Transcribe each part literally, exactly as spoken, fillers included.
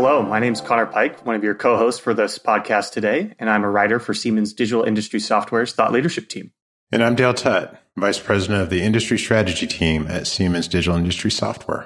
Hello, my name is Connor Pike, one of your co-hosts for this podcast today, and I'm a writer for Siemens Digital Industry Software's Thought Leadership team. And I'm Dale Tutt, Vice President of the Industry Strategy team at Siemens Digital Industry Software.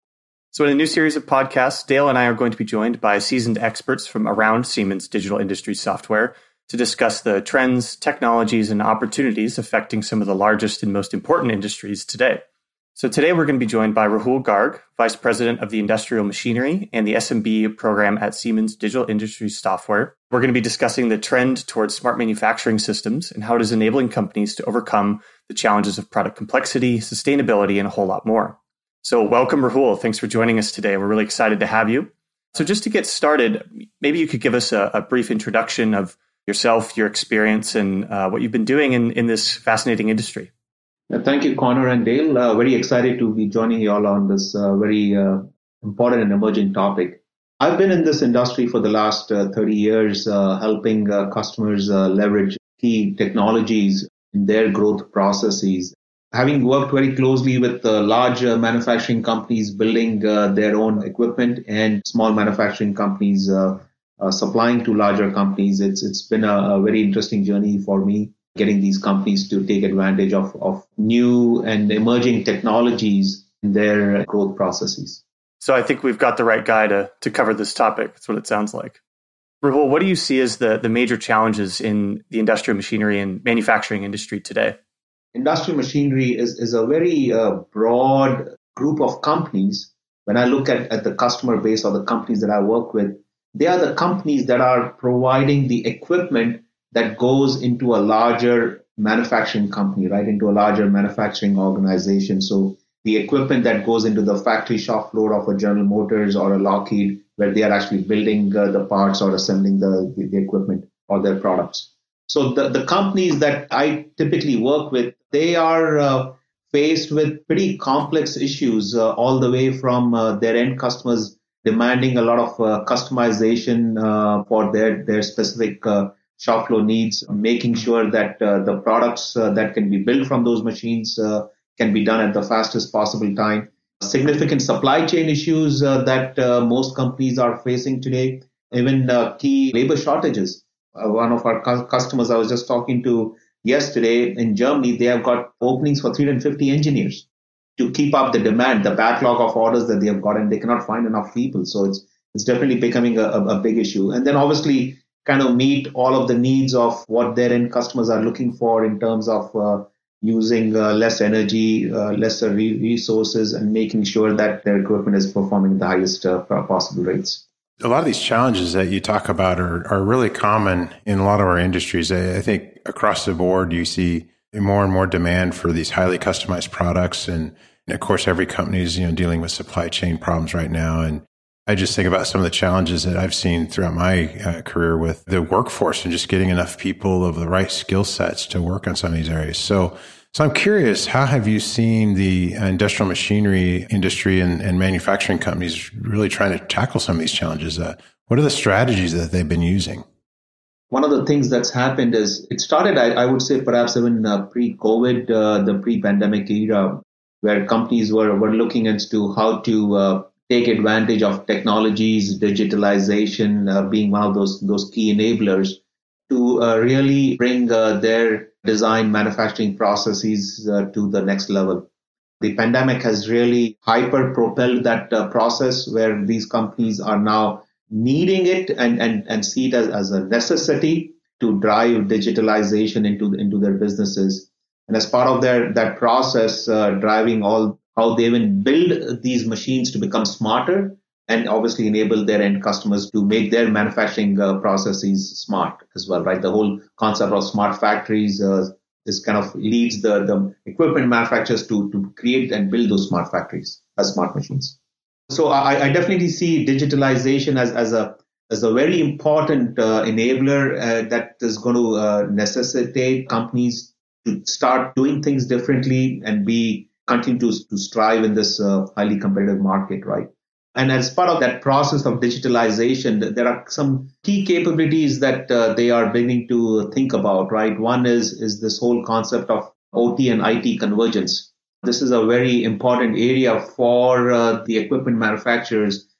So in a new series of podcasts, Dale and I are going to be joined by seasoned experts from around Siemens Digital Industry Software to discuss the trends, technologies, and opportunities affecting some of the largest and most important industries today. So today we're going to be joined by Rahul Garg, Vice President of the Industrial Machinery and the S M B program at Siemens Digital Industry Software. We're going to be discussing the trend towards smart manufacturing systems and how it is enabling companies to overcome the challenges of product complexity, sustainability, and a whole lot more. So welcome, Rahul. Thanks for joining us today. We're really excited to have you. So just to get started, maybe you could give us a, a brief introduction of yourself, your experience, and uh, what you've been doing in, in this fascinating industry. Thank you, Connor and Dale. Uh, very excited to be joining you all on this uh, very uh, important and emerging topic. I've been in this industry for the last uh, thirty years, uh, helping uh, customers uh, leverage key technologies in their growth processes. Having worked very closely with uh, large uh, manufacturing companies building uh, their own equipment and small manufacturing companies uh, uh, supplying to larger companies, it's it's been a, a very interesting journey for me, getting these companies to take advantage of, of new and emerging technologies in their growth processes. So I think we've got the right guy to, to cover this topic. That's what it sounds like. Rahul, what do you see as the, the major challenges in the industrial machinery and manufacturing industry today? Industrial machinery is, is a very uh, broad group of companies. When I look at, at the customer base or the companies that I work with, they are the companies that are providing the equipment that goes into a larger manufacturing company, right, into a larger manufacturing organization. So the equipment that goes into the factory shop floor of a General Motors or a Lockheed, where they are actually building uh, the parts or assembling the, the, the equipment or their products. So the, the companies that I typically work with, they are uh, faced with pretty complex issues, uh, all the way from uh, their end customers demanding a lot of uh, customization uh, for their, their specific uh, shop floor needs, making sure that uh, the products uh, that can be built from those machines uh, can be done at the fastest possible time. Significant supply chain issues uh, that uh, most companies are facing today, even uh, key labor shortages. Uh, one of our cu- customers I was just talking to yesterday in Germany, they have got openings for three hundred fifty engineers to keep up the demand, the backlog of orders that they have got, and they cannot find enough people. So it's it's definitely becoming a, a, a big issue. And then obviously kind of meet all of the needs of what their end customers are looking for in terms of uh, using uh, less energy, uh, lesser re- resources, and making sure that their equipment is performing at the highest uh, possible rates. A lot of these challenges that you talk about are, are really common in a lot of our industries. I, I think across the board, you see more and more demand for these highly customized products. And, and of course, every company is, you know, dealing with supply chain problems right now. And I just think about some of the challenges that I've seen throughout my uh, career with the workforce and just getting enough people of the right skill sets to work on some of these areas. So, so I'm curious, how have you seen the industrial machinery industry and, and manufacturing companies really trying to tackle some of these challenges? Uh, what are the strategies that they've been using? One of the things that's happened is it started, I, I would say, perhaps even uh, pre-COVID, uh, the pre-pandemic era, where companies were, were looking into how to uh, take advantage of technologies, digitalization uh, being one of those those key enablers to uh, really bring uh, their design manufacturing processes uh, to the next level. The pandemic has really hyper-propelled that uh, process where these companies are now needing it and, and, and see it as, as a necessity to drive digitalization into, into their businesses. And as part of their that process, uh, driving all how they even build these machines to become smarter and obviously enable their end customers to make their manufacturing uh, processes smart as well, right? The whole concept of smart factories uh, is kind of leads the, the equipment manufacturers to, to create and build those smart factories as smart machines. So I, I definitely see digitalization as, as a as a very important uh, enabler uh, that is going to uh, necessitate companies to start doing things differently and be continue to, to strive in this uh, highly competitive market, right? And as part of that process of digitalization, there are some key capabilities that uh, they are beginning to think about, right? One is, is this whole concept of O T and I T convergence. This is a very important area for uh, the equipment manufacturers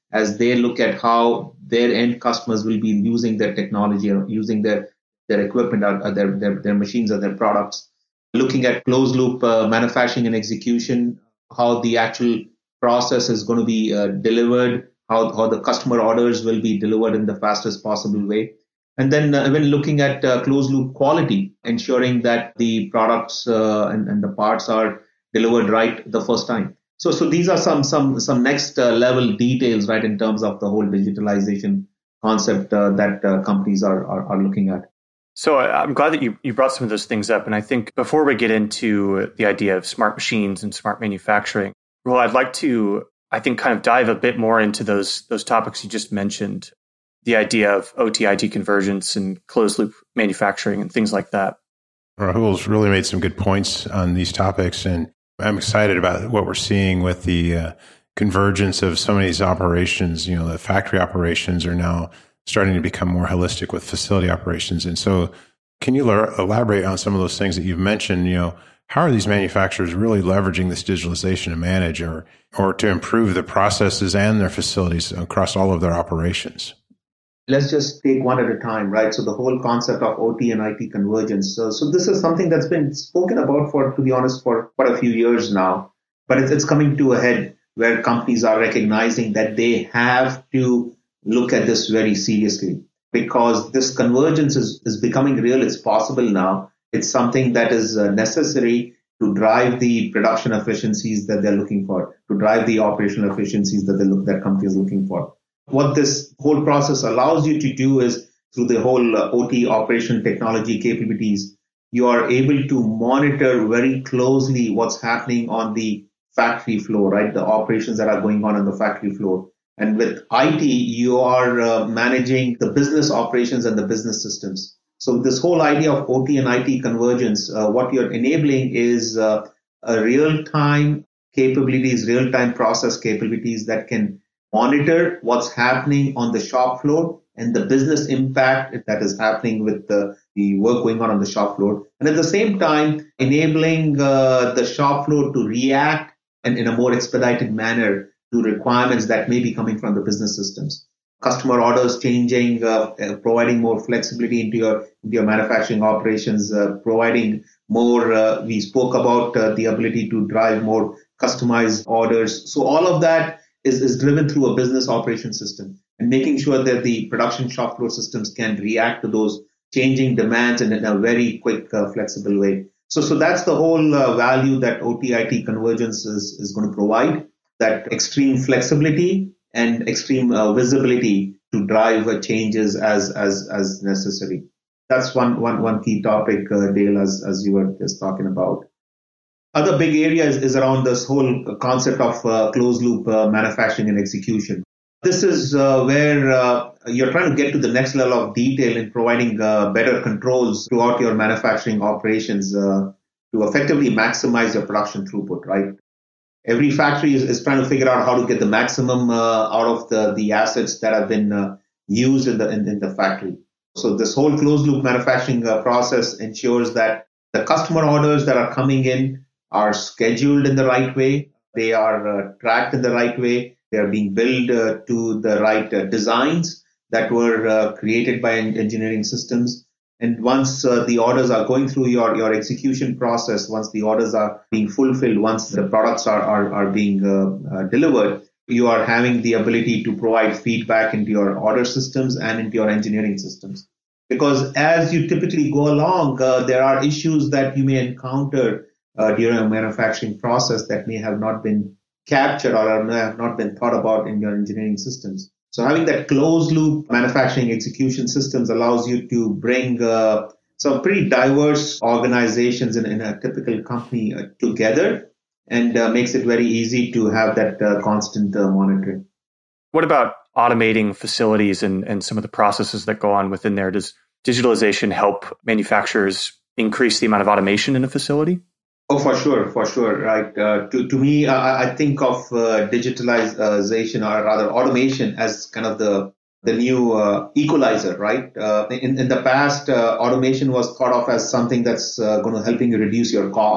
as they look at how their end customers will be using their technology or using their, their equipment or, or their, their, their machines or their products. Looking at closed loop uh, manufacturing and execution, how the actual process is going to be uh, delivered, how, how the customer orders will be delivered in the fastest possible way. And then uh, even looking at uh, closed loop quality, ensuring that the products uh, and, and the parts are delivered right the first time. So, so these are some some some next uh, level details, right, in terms of the whole digitalization concept uh, that uh, companies are, are are looking at. So I'm glad that you, you brought some of those things up. And I think before we get into the idea of smart machines and smart manufacturing, well, I'd like to, I think, kind of dive a bit more into those those topics you just mentioned, the idea of O T I T convergence and closed loop manufacturing and things like that. Rahul's really made some good points on these topics, and I'm excited about what we're seeing with the uh, convergence of some of these operations. You know, the factory operations are now starting to become more holistic with facility operations. And so can you l- elaborate on some of those things that you've mentioned? You know, how are these manufacturers really leveraging this digitalization to manage or, or to improve the processes and their facilities across all of their operations? Let's just take one at a time, right? So the whole concept of O T and I T convergence. So, so this is something that's been spoken about for, to be honest, for quite a few years now, but it's, it's coming to a head where companies are recognizing that they have to look at this very seriously, because this convergence is, is becoming real. It's possible now. It's something that is uh, necessary to drive the production efficiencies that they're looking for, to drive the operational efficiencies that they look, that company is looking for. What this whole process allows you to do is through the whole uh, O T operation technology capabilities, you are able to monitor very closely what's happening on the factory floor, right? The operations that are going on on the factory floor. And with I T, you are uh, managing the business operations and the business systems. So this whole idea of O T and I T convergence, uh, what you're enabling is uh, a real-time capabilities, real-time process capabilities that can monitor what's happening on the shop floor and the business impact that is happening with the, the work going on on the shop floor. And at the same time, enabling uh, the shop floor to react and in a more expedited manner to requirements that may be coming from the business systems. Customer orders changing, uh, uh, providing more flexibility into your, into your manufacturing operations, uh, providing more, uh, we spoke about uh, the ability to drive more customized orders. So all of that is, is driven through a business operation system and making sure that the production shop floor systems can react to those changing demands in a very quick, uh, flexible way. So, so that's the whole uh, value that O T I T convergence is, is going to provide. That extreme flexibility and extreme uh, visibility to drive uh, changes as as as necessary. That's one one one key topic, uh, Dale, as as you were just talking about. Other big area is, is around this whole concept of uh, closed loop uh, manufacturing and execution. This is uh, where uh, you're trying to get to the next level of detail in providing uh, better controls throughout your manufacturing operations uh, to effectively maximize your production throughput, right? Every factory is, is trying to figure out how to get the maximum uh, out of the, the assets that have been uh, used in the in, in the factory. So this whole closed loop manufacturing uh, process ensures that the customer orders that are coming in are scheduled in the right way. They are uh, tracked in the right way. They are being built uh, to the right uh, designs that were uh, created by engineering systems. And once uh, the orders are going through your, your execution process, once the orders are being fulfilled, once the products are, are, are being uh, uh, delivered, you are having the ability to provide feedback into your order systems and into your engineering systems. Because as you typically go along, uh, there are issues that you may encounter uh, during a manufacturing process that may have not been captured or may have not been thought about in your engineering systems. So having that closed loop manufacturing execution systems allows you to bring uh, some pretty diverse organizations in, in a typical company uh, together and uh, makes it very easy to have that uh, constant uh, monitoring. What about automating facilities and, and some of the processes that go on within there? Does digitalization help manufacturers increase the amount of automation in a facility? Oh, for sure, for sure, right. Uh, to to me, I, I think of uh, digitalization or rather automation as kind of the the new uh, equalizer, right? Uh, in in the past, uh, automation was thought of as something that's uh, going to helping you reduce your cost.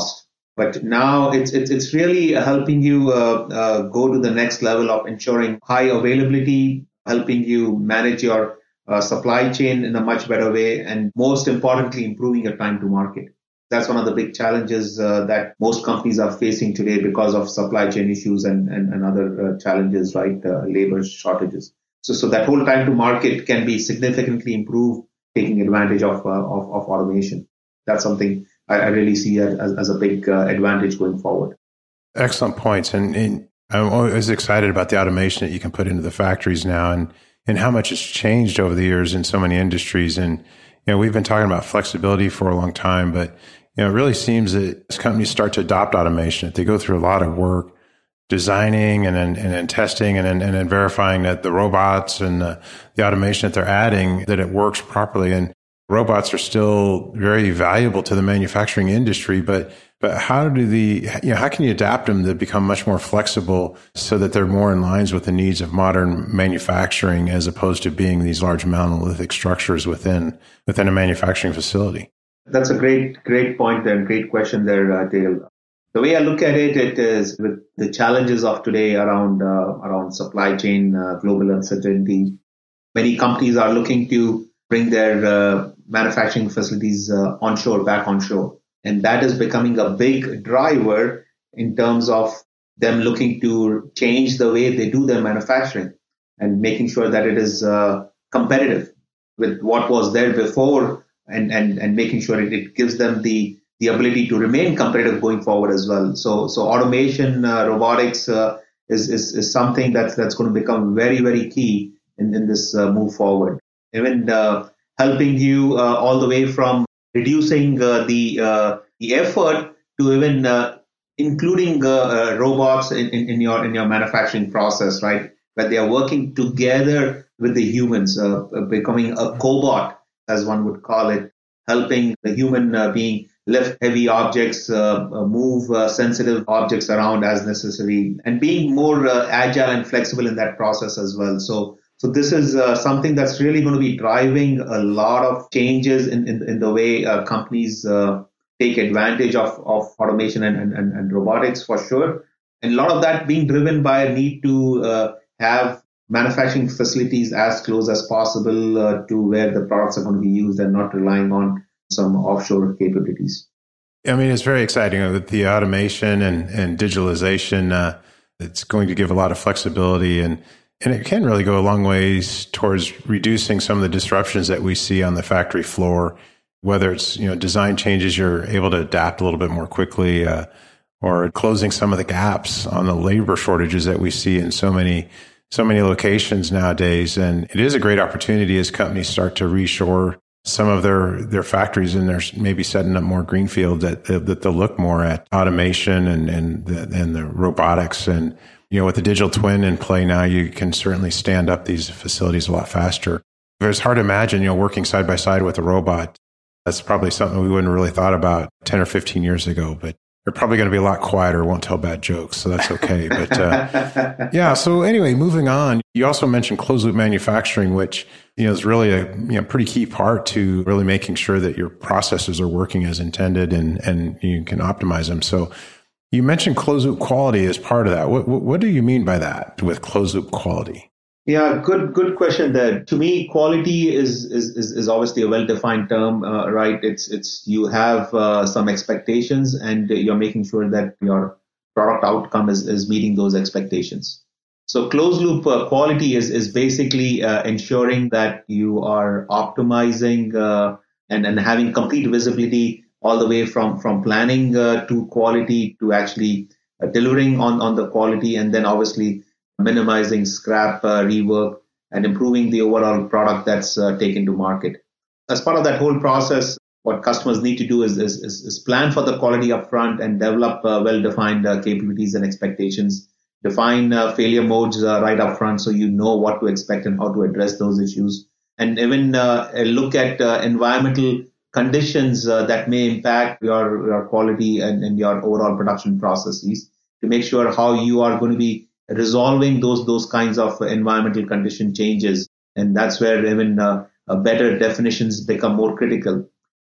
But now it's it's, it's really helping you uh, uh, go to the next level of ensuring high availability, helping you manage your uh, supply chain in a much better way, and most importantly, improving your time to market. That's one of the big challenges uh, that most companies are facing today because of supply chain issues and, and, and other uh, challenges, right? Uh, labor shortages. So, so that whole time to market can be significantly improved, taking advantage of, uh, of, of automation. That's something I, I really see as, as a big uh, advantage going forward. Excellent points. And, and I'm always excited about the automation that you can put into the factories now and, and how much has changed over the years in so many industries. And, you know, we've been talking about flexibility for a long time, but, you know, it really seems that as companies start to adopt automation, they go through a lot of work designing and then, and then testing and then, and then verifying that the robots and the, the automation that they're adding, that it works properly. And robots are still very valuable to the manufacturing industry, but but how do the, you know, how can you adapt them to become much more flexible so that they're more in lines with the needs of modern manufacturing as opposed to being these large monolithic structures within within a manufacturing facility? That's a great, great point and great question there, uh, Dale. The way I look at it, it is with the challenges of today around uh, around supply chain, uh, global uncertainty. Many companies are looking to bring their uh, manufacturing facilities uh, onshore, back onshore. And that is becoming a big driver in terms of them looking to change the way they do their manufacturing and making sure that it is uh, competitive with what was there before and, and, and making sure it, it gives them the, the ability to remain competitive going forward as well. So, so automation, uh, robotics uh, is, is, is something that's, that's going to become very, very key in, in this uh, move forward. Even uh, helping you uh, all the way from reducing uh, the uh, the effort to even uh, including uh, uh, robots in, in, in your in your manufacturing process, right? Where they are working together with the humans, uh, becoming a cobot, as one would call it, helping the human uh, being lift heavy objects, uh, move uh, sensitive objects around as necessary, and being more uh, agile and flexible in that process as well. So. So this is uh, something that's really going to be driving a lot of changes in, in, in the way uh, companies uh, take advantage of, of automation and, and, and robotics for sure. And a lot of that being driven by a need to uh, have manufacturing facilities as close as possible uh, to where the products are going to be used and not relying on some offshore capabilities. I mean, it's very exciting with the automation and, and digitalization. Uh, it's going to give a lot of flexibility and And it can really go a long ways towards reducing some of the disruptions that we see on the factory floor, whether it's, you know, design changes, you're able to adapt a little bit more quickly, uh, or closing some of the gaps on the labor shortages that we see in so many, so many locations nowadays. And it is a great opportunity as companies start to reshore some of their, their factories and they're maybe setting up more greenfield that, that they'll look more at automation and, and the, and the robotics. And, you know, with the digital twin in play now, you can certainly stand up these facilities a lot faster. It's hard to imagine, you know, working side by side with a robot. That's probably something we wouldn't really thought about ten or fifteen years ago, but they're probably going to be a lot quieter, won't tell bad jokes, so that's okay. But uh, yeah, so anyway, moving on, you also mentioned closed loop manufacturing, which, you know, is really a you know, pretty key part to really making sure that your processes are working as intended and, and you can optimize them. So you mentioned closed loop quality as part of that. What, what, what do you mean by that with closed loop quality? Yeah, good, good question there. To me, quality is is is, is obviously a well-defined term, uh, right? It's it's you have uh, some expectations, and you're making sure that your product outcome is is meeting those expectations. So, closed loop uh, quality is is basically uh, ensuring that you are optimizing uh, and and having complete visibility all the way from from planning uh, to quality to actually uh, delivering on on the quality, and then obviously minimizing scrap, uh, rework, and improving the overall product that's uh, taken to market. As part of that whole process, what customers need to do is, is, is plan for the quality upfront and develop uh, well-defined uh, capabilities and expectations. Define uh, failure modes uh, right up front so you know what to expect and how to address those issues. And even uh, look at uh, environmental conditions uh, that may impact your, your quality and, and your overall production processes to make sure how you are going to be resolving those those kinds of environmental condition changes. And that's where even uh, uh, better definitions become more critical.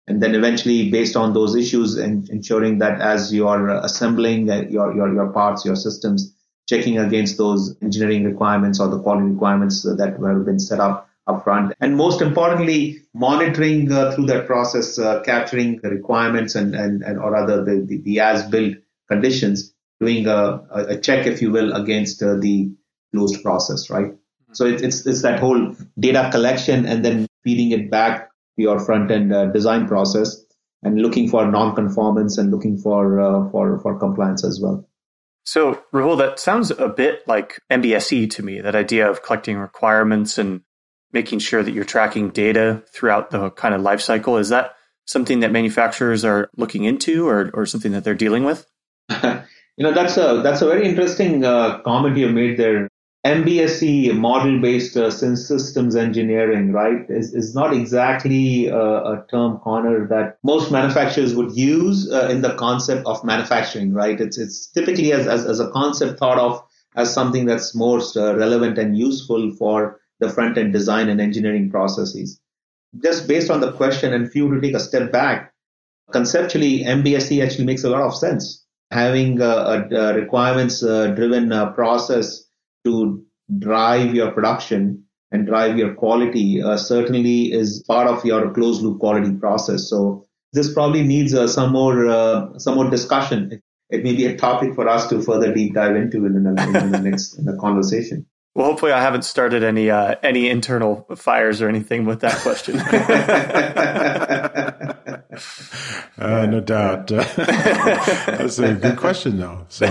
And then eventually, based on those issues, and ensuring that as you are assembling your, your, your parts, your systems, checking against those engineering requirements or the quality requirements that have been set up upfront. And most importantly, monitoring uh, through that process, uh, capturing the requirements and, and, and or rather the, the, the as-built conditions, doing a, a check, if you will, against uh, the closed process, right? So it, it's it's that whole data collection and then feeding it back to your front-end uh, design process and looking for non-conformance and looking for uh, for for compliance as well. So Rahul, that sounds a bit like M B S E to me, that idea of collecting requirements and making sure that you're tracking data throughout the kind of life cycle. Is that something that manufacturers are looking into or, or something that they're dealing with? You know, that's a that's a very interesting uh, comment you made there. M B S E, model-based uh, systems engineering, right, is, is not exactly uh, a term corner that most manufacturers would use uh, in the concept of manufacturing, right? It's it's typically as, as, as a concept thought of as something that's most uh, relevant and useful for the front-end design and engineering processes. Just based on the question, and if you were to take a step back, conceptually, M B S E actually makes a lot of sense. Having a, a, a requirements-driven uh, process to drive your production and drive your quality uh, certainly is part of your closed loop quality process. So this probably needs uh, some more uh, some more discussion. It, it may be a topic for us to further deep dive into in the, in the next in the conversation. Well, hopefully I haven't started any uh, any internal fires or anything with that question. uh, no doubt. That's a good question, though. So.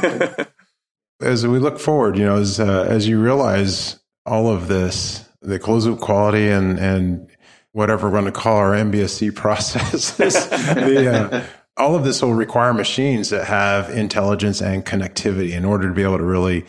As we look forward, you know, as uh, as you realize all of this, the closed loop quality and and whatever we're going to call our M B S E process, the, uh, all of this will require machines that have intelligence and connectivity in order to be able to really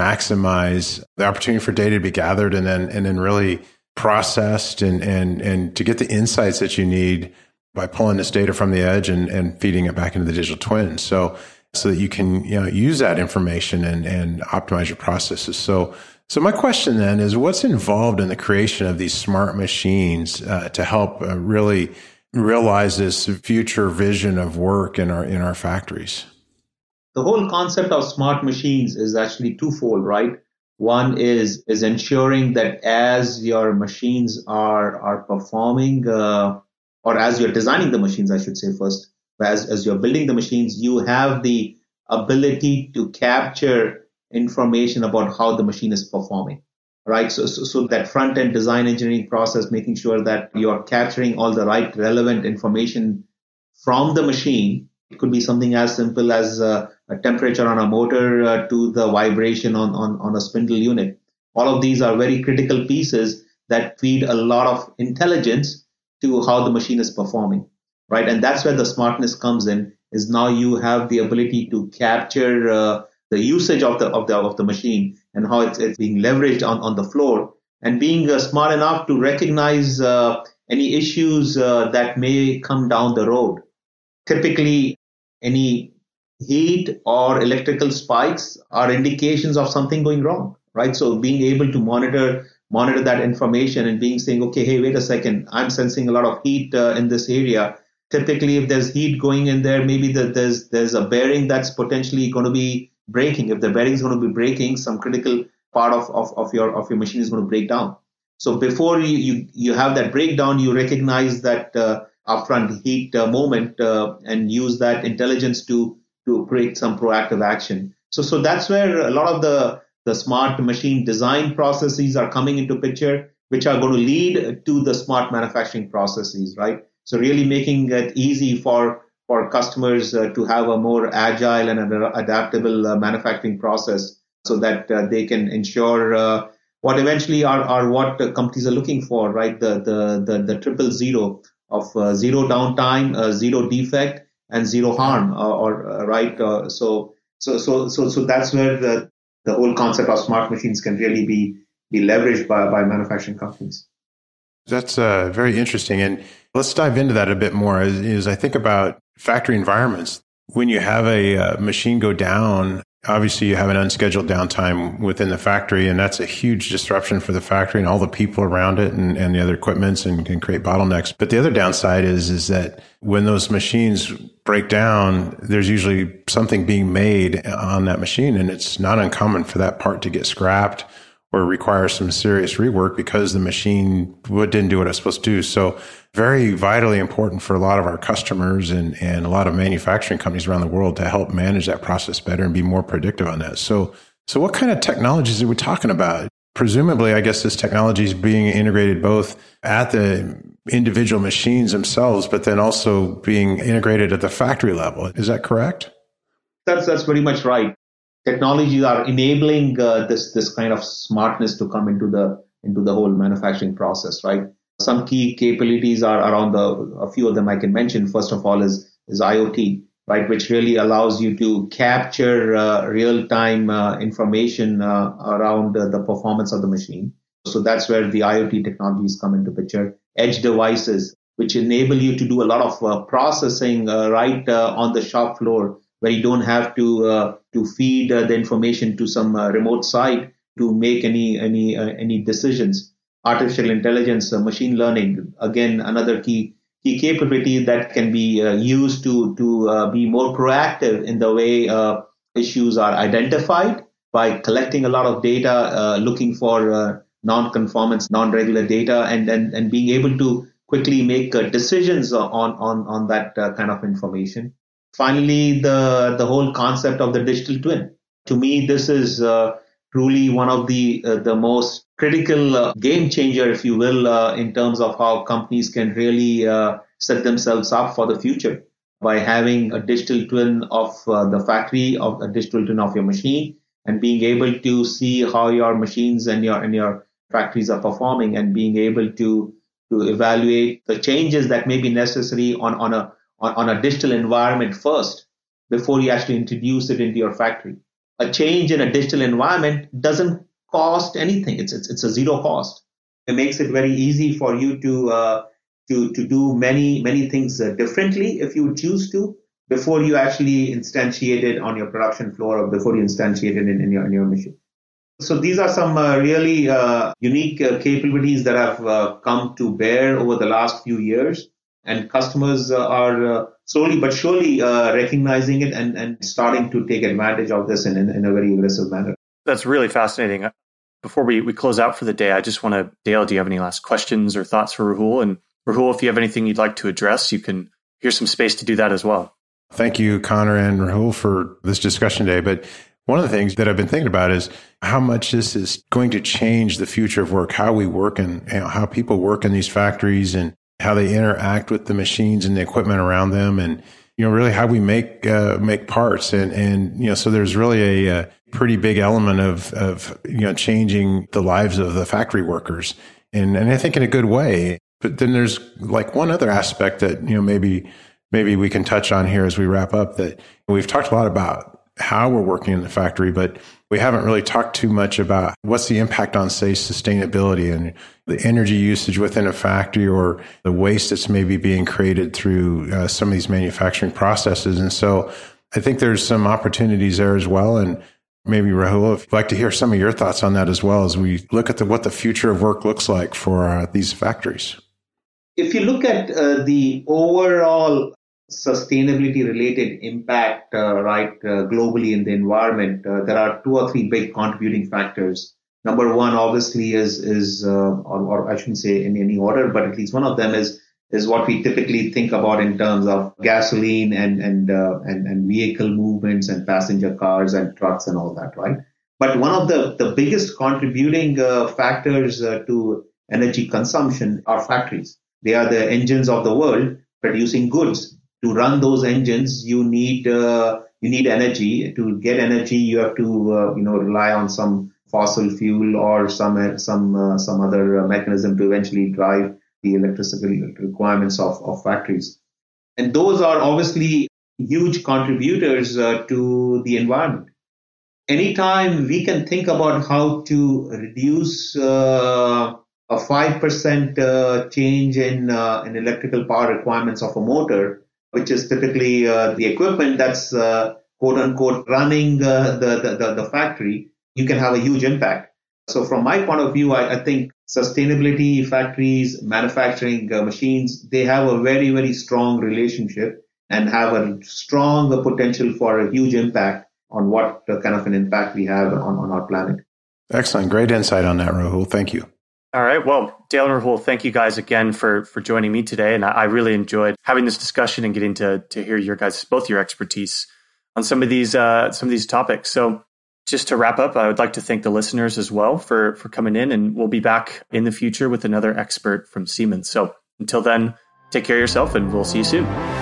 maximize the opportunity for data to be gathered and then and then really processed and and and to get the insights that you need by pulling this data from the edge and and feeding it back into the digital twin. So. So that you can, you know, use that information and, and optimize your processes. So, so my question then is, what's involved in the creation of these smart machines uh, to help uh, really realize this future vision of work in our in our factories? The whole concept of smart machines is actually twofold, right? One is is ensuring that as your machines are are performing, uh, or as you're designing the machines, I should say first. As, as you're building the machines, you have the ability to capture information about how the machine is performing, right? So, so, so that front-end design engineering process, making sure that you're capturing all the right relevant information from the machine. It could be something as simple as uh, a temperature on a motor uh, to the vibration on, on, on a spindle unit. All of these are very critical pieces that feed a lot of intelligence to how the machine is performing. Right, and that's where the smartness comes in. Is now you have the ability to capture uh, the usage of the of the of the machine and how it's, it's being leveraged on, on the floor, and being uh, smart enough to recognize uh, any issues uh, that may come down the road. Typically, any heat or electrical spikes are indications of something going wrong. Right, so being able to monitor monitor that information and being saying, okay, hey, wait a second, I'm sensing a lot of heat uh, in this area. Typically, if there's heat going in there, maybe the, there's there's a bearing that's potentially going to be breaking. If the bearing is going to be breaking, some critical part of, of, of your of your machine is going to break down. So before you you, you have that breakdown, you recognize that uh, upfront heat uh, moment uh, and use that intelligence to to create some proactive action. So so that's where a lot of the the smart machine design processes are coming into picture, which are going to lead to the smart manufacturing processes, right? So really making it easy for, for customers uh, to have a more agile and ad- adaptable uh, manufacturing process so that uh, they can ensure uh, what eventually are, are what uh, companies are looking for, right? The the the, the triple zero of uh, zero downtime, uh, zero defect, and zero harm, uh, or uh, right? Uh, so so so so so that's where the the whole concept of smart machines can really be be leveraged by by manufacturing companies. That's uh, very interesting. And let's dive into that a bit more. As, as I think about factory environments, when you have a uh, machine go down, obviously you have an unscheduled downtime within the factory, and that's a huge disruption for the factory and all the people around it and, and the other equipments, and can create bottlenecks. But the other downside is, is that when those machines break down, there's usually something being made on that machine, and it's not uncommon for that part to get scrapped or require some serious rework because the machine didn't do what it's supposed to do. So very vitally important for a lot of our customers and, and a lot of manufacturing companies around the world to help manage that process better and be more predictive on that. So, so what kind of technologies are we talking about? Presumably, I guess this technology is being integrated both at the individual machines themselves, but then also being integrated at the factory level. Is that correct? That's, that's very much right. Technologies are enabling uh, this this kind of smartness to come into the into the whole manufacturing process, right? Some key capabilities are around the a few of them I can mention. First of all is is IoT, right, which really allows you to capture uh, real time uh, information uh, around uh, the performance of the machine. So that's where the IoT technologies come into picture. Edge devices, which enable you to do a lot of uh, processing uh, right uh, on the shop floor, where you don't have to uh, to feed uh, the information to some uh, remote site to make any any uh, any decisions. Artificial intelligence, uh, machine learning, again another key key capability that can be uh, used to to uh, be more proactive in the way uh, issues are identified by collecting a lot of data, uh, looking for uh, non-conformance, non-regular data, and and and being able to quickly make uh, decisions on on on that uh, kind of information. Finally, the, the whole concept of the digital twin. To me, this is uh, truly one of the uh, the most critical uh, game changer, if you will, uh, in terms of how companies can really uh, set themselves up for the future by having a digital twin of uh, the factory, of a digital twin of your machine, and being able to see how your machines and your and your factories are performing, and being able to to evaluate the changes that may be necessary on on a On, on a digital environment first before you actually introduce it into your factory. A change in a digital environment doesn't cost anything. It's it's, it's a zero cost. It makes it very easy for you to uh, to to do many many things uh, differently if you choose to before you actually instantiate it on your production floor or before you instantiate it in, in your in your machine. So these are some uh, really uh, unique uh, capabilities that have uh, come to bear over the last few years. And customers uh, are uh, slowly but surely uh, recognizing it and, and starting to take advantage of this in, in, in a very aggressive manner. That's really fascinating. Before we, we close out for the day, I just want to, Dale, do you have any last questions or thoughts for Rahul? And Rahul, if you have anything you'd like to address, you can, here's some space to do that as well. Thank you, Connor and Rahul, for this discussion today. But one of the things that I've been thinking about is how much this is going to change the future of work, how we work and you know, how people work in these factories and how they interact with the machines and the equipment around them, and you know, really how we make uh, make parts, and and you know, so there's really a, a pretty big element of of you know changing the lives of the factory workers, and and I think in a good way. But then there's like one other aspect that you know maybe maybe we can touch on here as we wrap up. That we've talked a lot about how we're working in the factory, but we haven't really talked too much about what's the impact on, say, sustainability and the energy usage within a factory, or the waste that's maybe being created through uh, some of these manufacturing processes. And so I think there's some opportunities there as well. And maybe, Rahul, if you'd like to hear some of your thoughts on that as well, as we look at the, what the future of work looks like for uh, these factories. If you look at uh, the overall sustainability related impact uh, right uh, globally in the environment, uh, there are two or three big contributing factors. Number one, obviously, is is uh, or, or I shouldn't say in any order, but at least one of them is is what we typically think about in terms of gasoline and and uh, and, and vehicle movements and passenger cars and trucks and all that, right? But one of the the biggest contributing uh, factors uh, to energy consumption are factories. They are the engines of the world producing goods. To run those engines, you need uh, you need energy. To get energy, you have to uh, you know rely on some fossil fuel or some some uh, some other mechanism to eventually drive the electricity requirements of, of factories. And those are obviously huge contributors uh, to the environment. Anytime we can think about how to reduce uh, a five percent uh, change in uh, in electrical power requirements of a motor, which is typically uh, the equipment that's uh, quote unquote, running uh, the, the, the, the factory, you can have a huge impact. So from my point of view, I, I think sustainability, factories, manufacturing uh, machines, they have a very, very strong relationship and have a strong potential for a huge impact on what kind of an impact we have on, on our planet. Excellent. Great insight on that, Rahul. Thank you. All right. Well, Dale and Rahul, thank you guys again for for joining me today. And I, I really enjoyed having this discussion and getting to to hear your guys, both your expertise on some of these uh, some of these topics. So just to wrap up, I would like to thank the listeners as well for for coming in, and we'll be back in the future with another expert from Siemens. So until then, take care of yourself and we'll see you soon.